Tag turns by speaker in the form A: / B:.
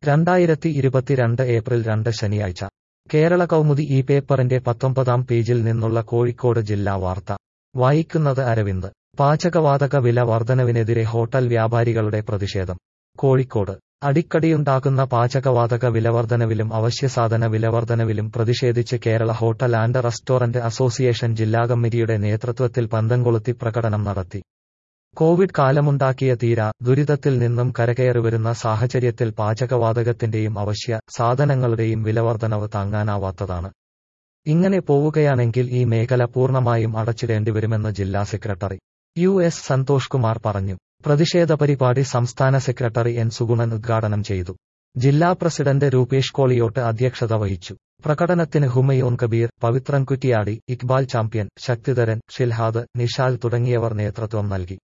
A: 2022 April 2 ശനിയാഴ്ച കേരള കൗമുദി ഈ പേപ്പറിന്റെ 19-ാം പേജിൽ നിന്നുള്ള കോഴിക്കോട് ജില്ലാ വാർത്ത വായിക്കുന്നത് അരവിന്ദ്. പാചകവാതക വില വർധനവിനെതിരെ ഹോട്ടൽ വ്യാപാരികളുടെ പ്രതിഷേധം. കോഴിക്കോട് അടിക്കടിയുണ്ടാകുന്ന പാചകവാതക വിലവർധനവിലും അവശ്യസാധന വിലവർധനവിലും പ്രതിഷേധിച്ച് Kerala hotel and restaurant association ജില്ലാ കമ്മിറ്റിയുടെ നേതൃത്വത്തിൽ പന്തംകൊളുത്തി പ്രകടനം നടത്തി. കോവിഡ് കാലമുണ്ടാക്കിയ ദുരിതത്തിൽ നിന്നും കരകയറിവരുന്ന സാഹചര്യത്തിൽ പാചകവാതകത്തിന്റെയും അവശ്യ സാധനങ്ങളുടെയും വിലവർധനവ് താങ്ങാനാവാത്തതാണ്. ഇങ്ങനെ പോവുകയാണെങ്കിൽ ഈ മേഖല പൂർണ്ണമായും അടച്ചിടേണ്ടിവരുമെന്ന് ജില്ലാ സെക്രട്ടറി US സന്തോഷ് കുമാർ പറഞ്ഞു. പ്രതിഷേധ പരിപാടി സംസ്ഥാന സെക്രട്ടറി N സുഗുണൻ ഉദ്ഘാടനം ചെയ്തു. ജില്ലാ പ്രസിഡന്റ് രൂപേഷ് കോളിയോട്ട് അധ്യക്ഷത വഹിച്ചു. പ്രകടനത്തിന് ഹുമയൂൺ കബീർ, പവിത്രൻ കുറ്റിയാടി, ഇക്ബാൽ ചാമ്പ്യൻ, ശക്തിധരൻ, ഷിൽഹാദ്, നിഷാൽ തുടങ്ങിയവർ നേതൃത്വം നൽകി.